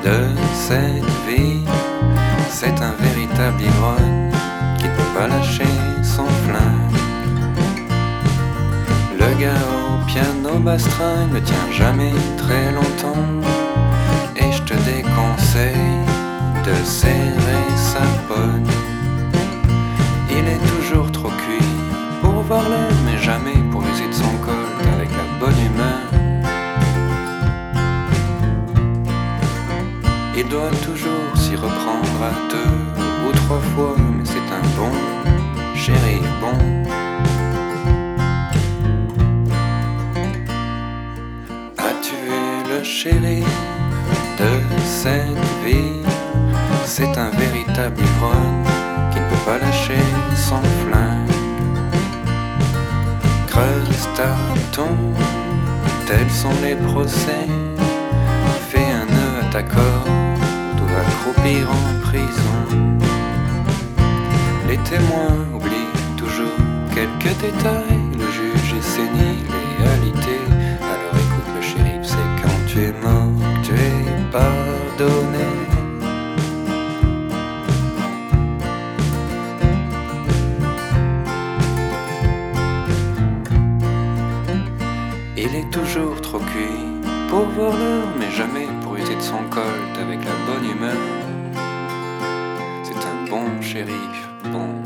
de cette vie. C'est un véritable ivrogne qui ne peut pas lâcher son flingue. Le gars au piano bastringue ne tient jamais très longtemps, et je te déconseille de serrer sa pogne. Il est toujours trop cuit pour voir l'heure, mais jamais pour user de son col avec la bonne humeur. Il doit toujours s'y reprendre à 2 ou 3 fois, mais c'est un bon chéri, bon. As-tu vu le chéri de cette vie? C'est un véritable ivrogne qui ne peut pas lâcher son flingue. Creuse ta tombe, tels sont les procès. Fais un nœud à ta corde, tout va croupir en prison. Les témoins oublient toujours quelques détails. Le juge est sénile et alité. Alors écoute le shérif, c'est quand tu es mort que tu es pardonné. Il est toujours trop cuit pour voir l'heure, mais jamais pour user de son colt avec la bonne humeur. C'est un bon shérif, bon.